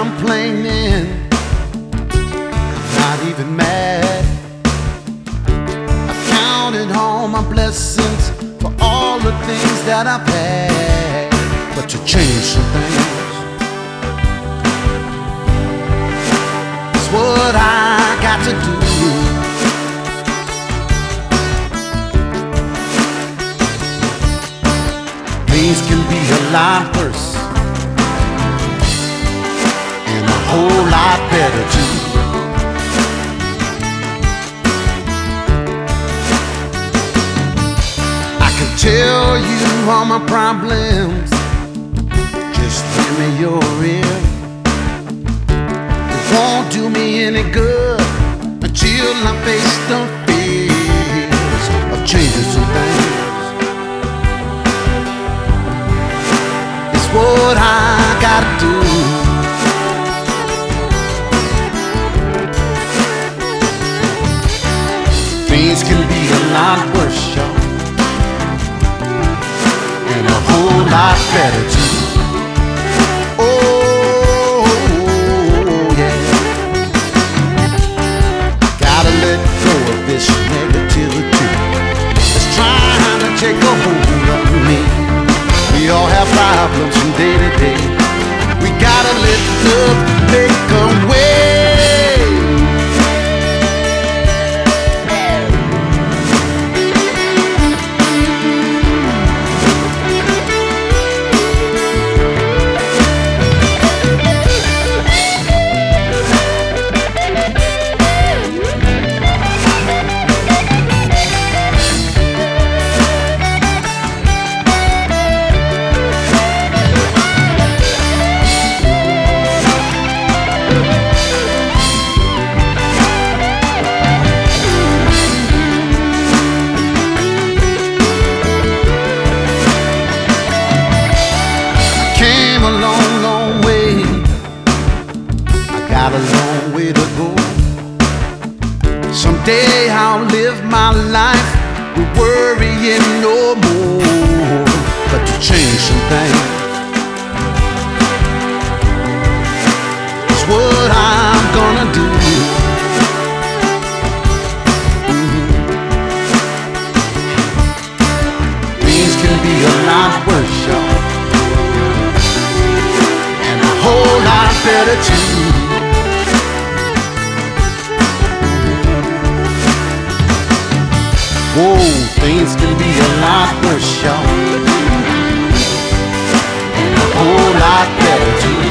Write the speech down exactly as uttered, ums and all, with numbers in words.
complaining, not even mad. I've counted all my blessings for all the things that I've had, but to change some things is what I got to do. Things can be a lot worse and a whole lot better too. I can tell you all my problems, just give me your ear. It won't do me any good until I face the fears of changing some things. It's what I gotta do. Things can be a lot worse, y'all, and a whole lot better too. Oh, yeah. Gotta let go of this negativity that's trying to take a hold of me. We all have problems from day to day. We gotta let love make a way. Got a long way to go. Someday I'll live my life with worrying no more. But to change some things is what I'm gonna do. Mm-hmm. Things can be a lot worse, y'all, and a whole lot better too. Whoa, things can be a lot worse, y'all, and a whole lot better too.